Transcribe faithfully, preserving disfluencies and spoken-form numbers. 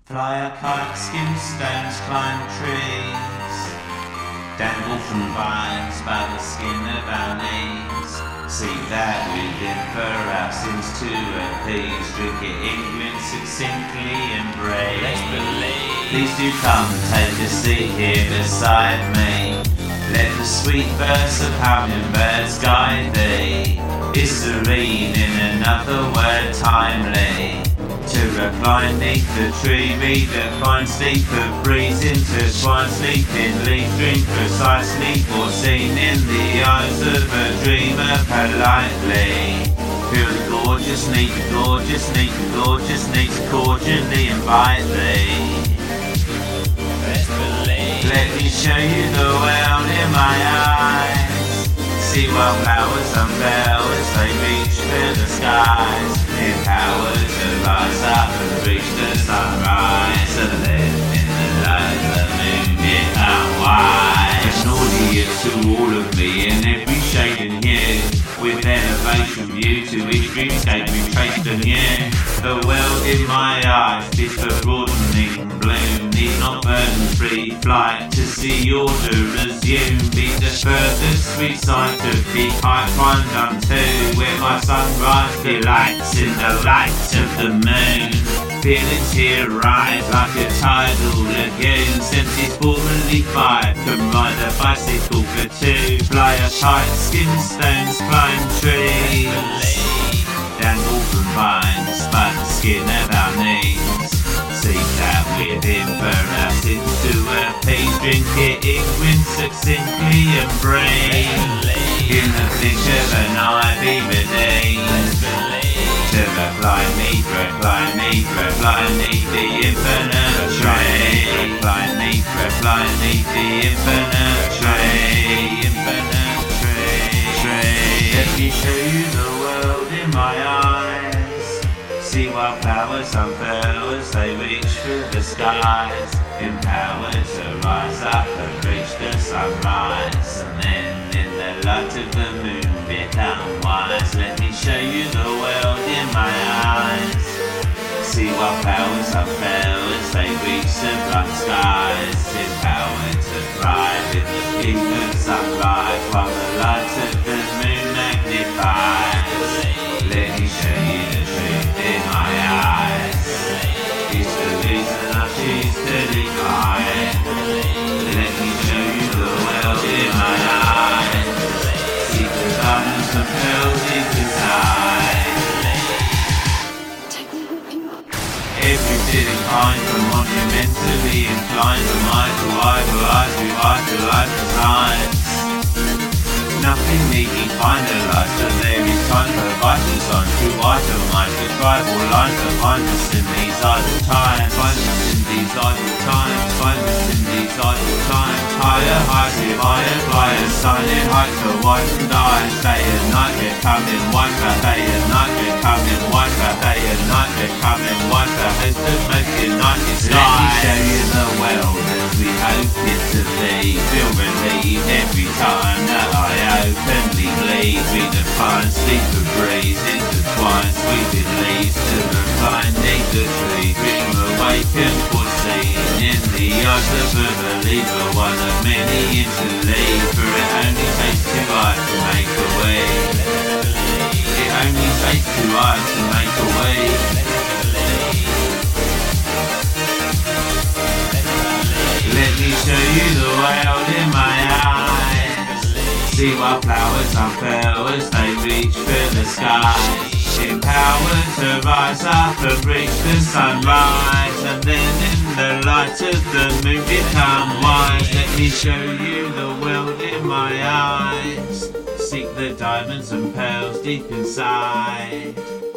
Fly a kite, skim stones, climb trees, dangle from vines by the skin of our knees. See that within for our sins to appease, drink it in succinctly and brave. Let's believe. Please do come take a seat here beside me. Let the sweet verse of hummingbirds guide thee. Is serene in another word timely. To recline neath the tree, read the fine sleep of breeze, intertwined sleep in leaf, drink precisely foreseen in the eyes of a dreamer politely. Feel the gorgeous, neat, gorgeous, neat, gorgeous, neat, cordially invite thee. Let's believe. Let me show you the world in my eyes. See what flowers unveil as they reach for the skies. Empowered to rise up and reach the sunrise, and then in the light of the moon become wise. It's an audience to all of me in every shade and hue, with elevation view to each dreamscape we've traced anew. The world in my eyes is for broadening bloom, need not burden-free flight to see order resume. Be the furthest sweet sight of peak I climbed unto, where my sunrise delights in the light of the moon. Feelings here rise like a tidal lagoon. Senses formerly five can ride a bicycle for two. Fly a kite, skim stones, climb trees, dangle from vines by the skin of our knees. Seek that within for our sins to appease. Drink it in wind succinctly and breathe. In the flick of an eye be redeemed. To recline neath, recline neath, recline neath the infinite tree. Recline neath, recline neath the infinite tree. Infinite tree, tree. Let me show you the world in my eyes. See what flowers unfurl as they reach for the skies. Empowered to rise up and reach the sunrise, and then in the light of the moon become wise. Let me show you the world in my eyes. See what flowers unfurl as they reach the bright skies. Empowered to thrive in the peak of sunrise, while the light of the moon magnifies. Let me show you the truth in my eyes. It's the reason I choose to decline. Let me show you the world in my eyes. See the diamonds and pearls deep inside. Every sitting kind from monumentally inclined from eye to eye, to eye to eye to eye to science. Nothing neatly finalized, so there is time for vital signs to itemize, describe all lines to find us in these idle times. Find us in these idle times, find us in these idle times. Higher heights, with higher flyers, signing heights for white and eyes. Day and night becoming whiter, day and night becoming whiter, day and night becoming whiter. As the most united skies. Let me show you the world as we hope it to be. Feel relieved every time that I openly bleed. We define sleep and breeze, intertwine sweeping leaves to recline neath the tree. Dream awaken foreseen in the eyes of a believer, one of many interleave. For it only takes two eyes to make a way. It only takes two eyes to make a way. Let me show you the world in my eyes. See what flowers unfurl as they reach for the skies. Empowered to rise up and reach the sunrise, and then in the light of the moon become wise. Let me show you the world in my eyes. Seek the diamonds and pearls deep inside.